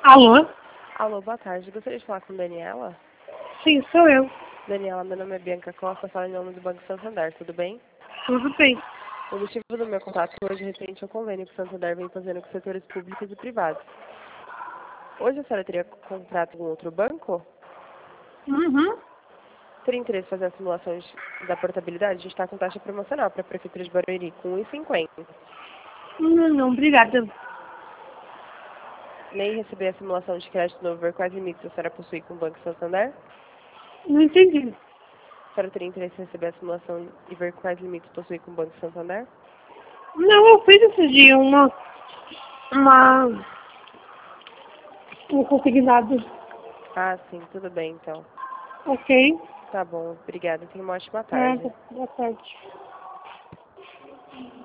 Alô? Alô, boa tarde. Gostaria de falar com Daniela? Sim, sou eu. Daniela, meu nome é Bianca Costa, falo em nome do Banco Santander, tudo bem? Tudo bem. O motivo do meu contato hoje é referente ao convênio que o Santander vem fazendo com setores públicos e privados. Hoje a senhora teria contrato com outro banco? Uhum. Teria interesse em fazer a simulação da portabilidade? A gente está com taxa promocional para a Prefeitura de Barueri, com 1,50. Não, obrigada. Nem receber a simulação de crédito novo, ver quais limites a senhora possui com o Banco Santander? Não entendi. A senhora teria interesse em receber a simulação e ver quais limites possui com o Banco Santander? Não, eu fiz esse dia um consignado. Ah, sim, tudo bem então. Ok. Tá bom, obrigada. Tenha uma ótima tarde. Nada. Boa tarde.